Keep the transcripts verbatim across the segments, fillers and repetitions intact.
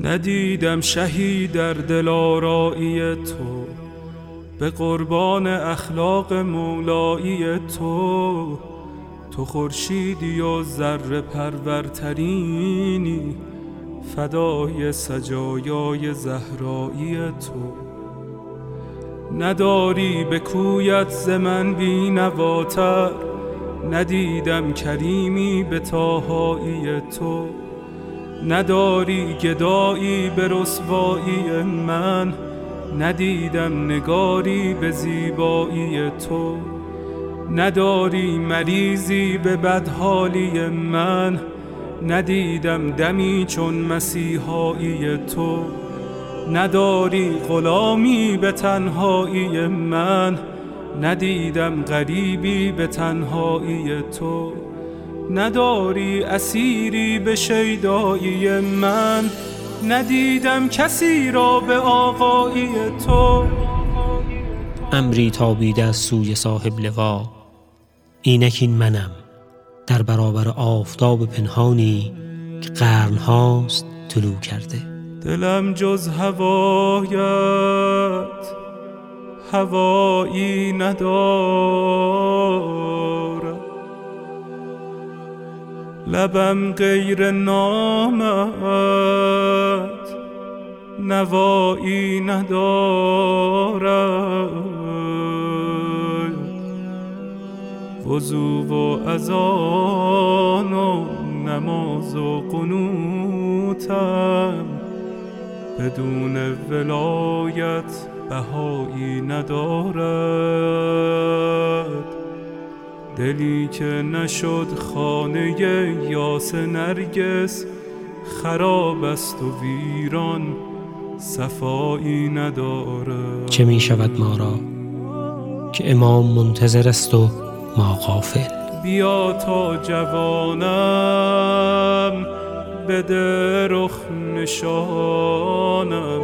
ندیدم شهی در دلارایی تو، به قربان اخلاق مولایی تو. تو خورشیدی و ذره پرورترینی، فدای سجایای زهرایی تو. نداری به کویت ز من بی نواتر، ندیدم کریمی به طاهایی تو. نداری گدایی به رسوایی من، ندیدم نگاری به زیبایی تو. نداری مریضی به بدحالی من، ندیدم دمی چون مسیحایی تو. نداری غلامی به تنهایی من، ندیدم غریبی به تنهایی تو. نداری اسیری به شیدایی من، ندیدم کسی را به آقایی تو. امری تابیده از سوی صاحب لوا، اینک این منم در برابر آفتاب پنهانی که قرنهاست طلوع کرده. دلم جز هوایت هوایی ندارد، لبم غیر نامت نوایی ندارد. وضو و اذان و نماز و قنوتم، بدون ولایت بهایی ندارد. دلی که نشد خانه یاس نرگس، خراب است و ویران صفایی ندارد. چه می شود ما را که امام منتظر است و ما غافل؟ بیا تا جوانم بده رخ نشانم،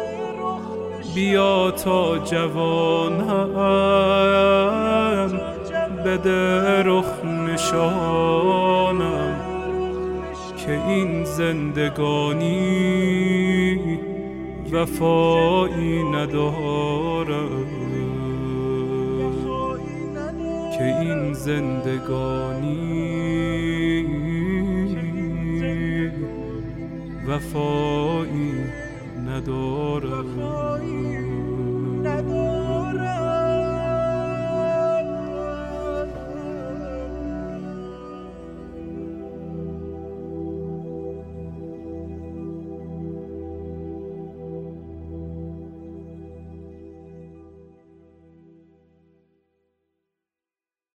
بیا تا جوانم بده رخ نشانم، که این زندگانی وفایی ندارد، که این زندگانی وفایی ندارد.